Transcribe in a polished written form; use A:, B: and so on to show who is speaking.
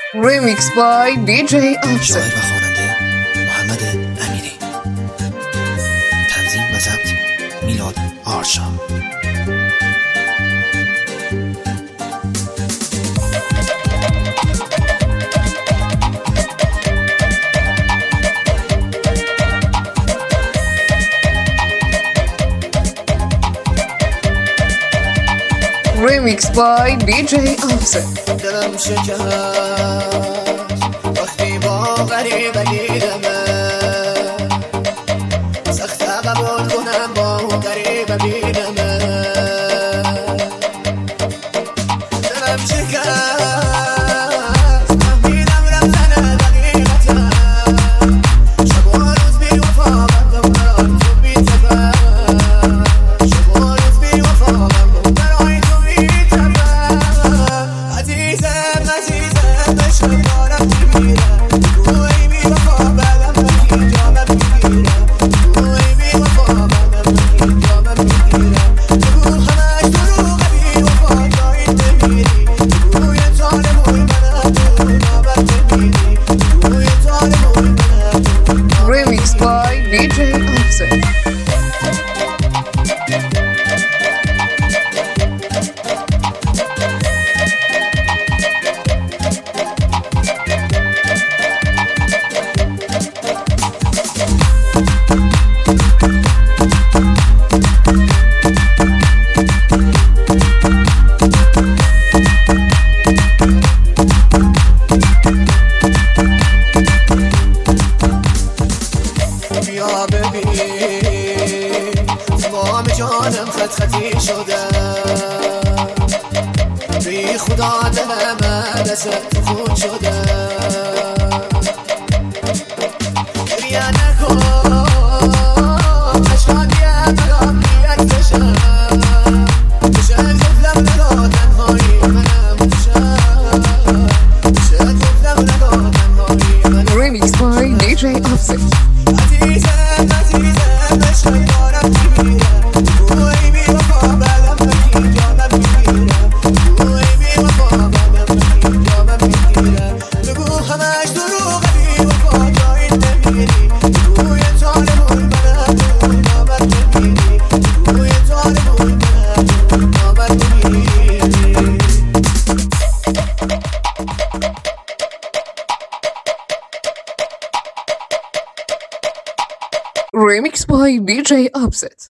A: Remix by DJ
B: شاعر
A: Offset.
B: و خواننده محمد امیری. تنظیم و ضبط میلاد آرشا.
A: Remix by DJ Offset.
B: دلم شکست وقتی با غریبه دیدمه، سخت قبول کنم با غریبه دیدمه. دلم شکست فهمیدم رفتن دقیقتا، شب و روز بی وفا بندم برای تو بی تفا، شب و روز بی وفا بندم برای تو بی تفا. عزیزم عشق دارم میمیرم، بگوی بی وفا بعدم من جامم میگیرم، بگوی بی وفا بعدم من جامم میگیرم، بگو همش دروغه بی وفا جایی نمیری، بگوی ظالموی منم تو نابت نمیری، بگوی ظالموی منم تو نابت.
A: Remix by DJ Offset.
B: بیا ببین تمام جانم خط خطی شده، بی خدا دلم دست خون شده. گریه نکن عشقانی مرام بیاد بشم، بشه گفتم ندا تنهایی منم بشم، بشه گفتم ندا تنهایی منم.
A: Remix by DJ Offset.
B: عزیزم عشق دارم میمیرم، بگوی بی وفا بعدم من جامم میگیرم، بگوی بی وفا بعدم من جامم میگیرم، بگو همش دروغه بی وفا جایی نمیری، بگوی ظالموی منم تو نابت نمیری، بگوی ظالموی منم تو نابت نمیری.
A: Remix by DJ Offset.